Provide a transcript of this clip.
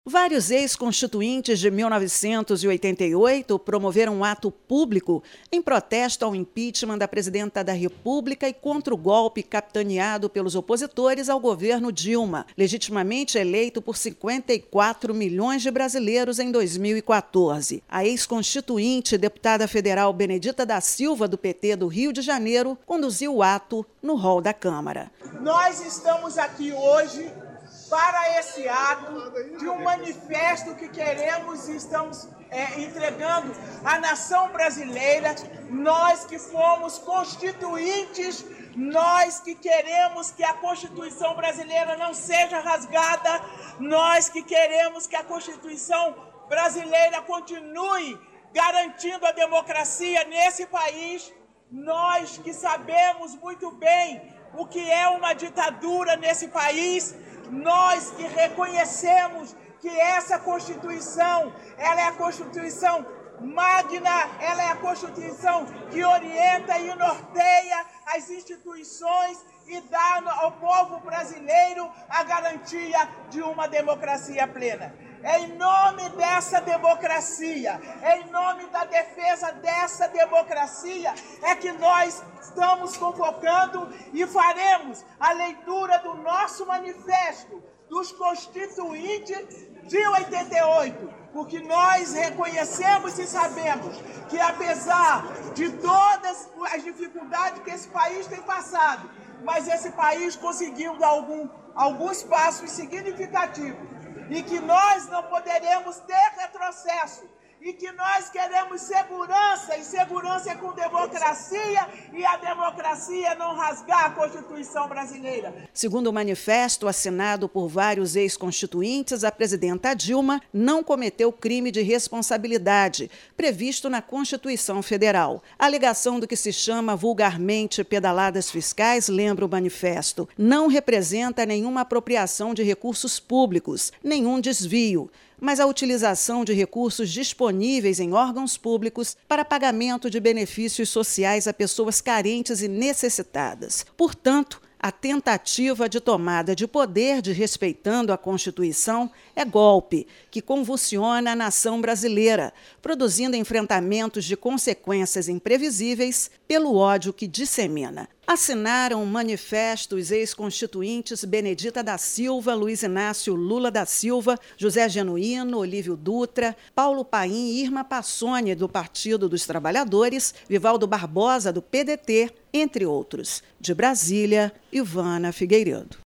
Vários ex-constituintes de 1988 promoveram um ato público em protesto ao impeachment da presidenta da República e contra o golpe capitaneado pelos opositores ao governo Dilma, legitimamente eleito por 54 milhões de brasileiros em 2014. A ex-constituinte deputada federal Benedita da Silva, do PT do Rio de Janeiro, conduziu o ato no hall da Câmara. Nós estamos aqui hoje para esse ato de um manifesto que queremos e estamos entregando à nação brasileira, nós que fomos constituintes, nós que queremos que a Constituição brasileira não seja rasgada, nós que queremos que a Constituição brasileira continue garantindo a democracia nesse país, nós que sabemos muito bem o que é uma ditadura nesse país, nós que reconhecemos que essa Constituição, ela é a Constituição magna, ela é a Constituição que orienta e norteia as instituições e dá ao povo brasileiro a garantia de uma democracia plena. É em nome dessa democracia, é em nome da defesa dessa democracia, é que nós estamos convocando e faremos a leitura do nosso manifesto dos constituintes de 88, porque nós reconhecemos e sabemos que, apesar de todas as dificuldades que esse país tem passado, mas esse país conseguiu dar alguns passos significativos, e que nós não poderemos ter retrocesso, e que nós queremos segurança, e segurança é com democracia, e a democracia não rasgar a Constituição brasileira. Segundo o manifesto assinado por vários ex-constituintes, a presidenta Dilma não cometeu crime de responsabilidade, previsto na Constituição Federal. A alegação do que se chama vulgarmente pedaladas fiscais, lembra o manifesto, não representa nenhuma apropriação de recursos públicos, nenhum desvio, mas a utilização de recursos disponíveis em órgãos públicos para pagamento de benefícios sociais a pessoas carentes e necessitadas. Portanto, a tentativa de tomada de poder desrespeitando a Constituição é golpe que convulsiona a nação brasileira, produzindo enfrentamentos de consequências imprevisíveis pelo ódio que dissemina. Assinaram o manifesto os ex-constituintes Benedita da Silva, Luiz Inácio Lula da Silva, José Genuíno, Olívio Dutra, Paulo Paim e Irma Passoni, do Partido dos Trabalhadores, Vivaldo Barbosa, do PDT, entre outros. De Brasília, Ivana Figueiredo.